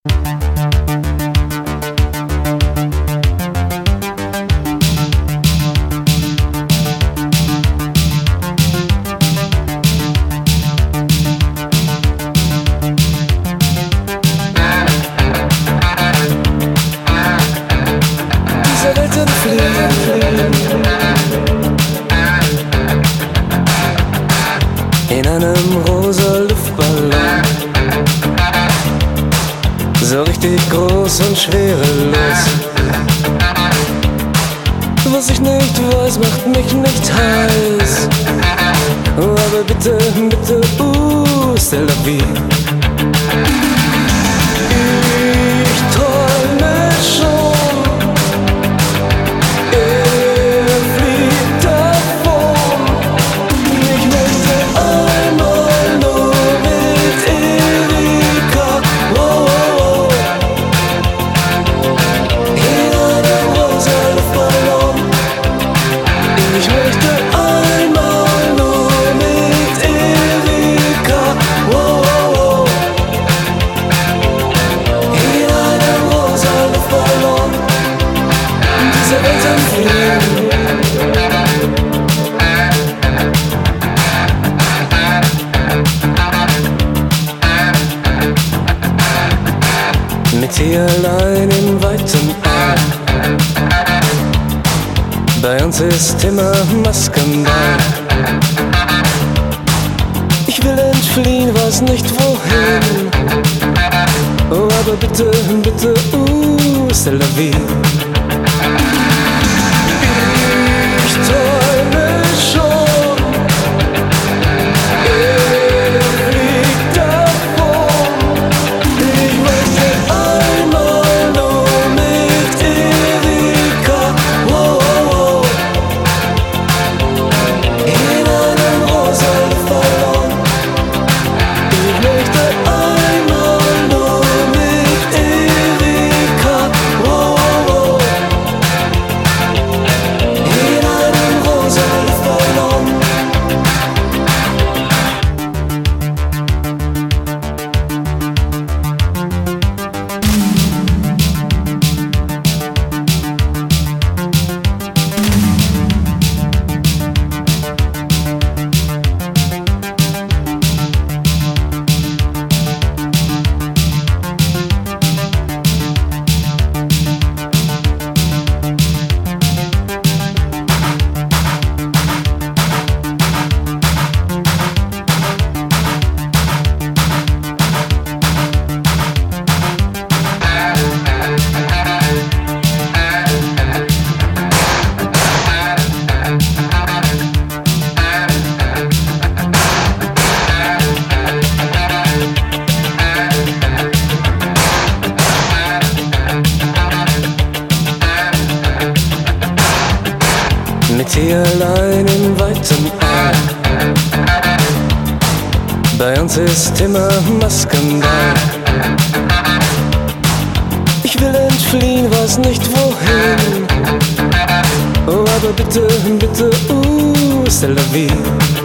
In einem rosa Luftballon, so richtig groß und schwerelos. Was ich nicht weiß, macht mich nicht heiß. Oh, aber bitte, bitte, c'est la vie. Ich träume schon, er fliegt davon. Ich möchte einmal nur mit Erika, oh, oh, oh. In einem rosa Luftballon. Ich möchte einmal nur mit Erika, oh, oh, oh. In einem rosa Luftballon diese Welt entfliehen. Mit ihr allein im weiten All. Bei uns ist immer Maskenball. Ich will entfliehen, weiß nicht wohin. Oh, aber bitte, bitte, c'est la vie. Ich träume schon, er fliegt davon. Ich möchte einmal nur mit Erika, oh, oh, oh. In einem rosa Luftballon. Ich möchte einmal nur mit Erika, oh, oh, oh. In einem rosa Luftballon. Mit ihr allein im weiten All. Bei uns ist immer Maskenball. Ich will entfliehen, weiß nicht wohin. Oh, aber bitte, bitte, c'est la vie.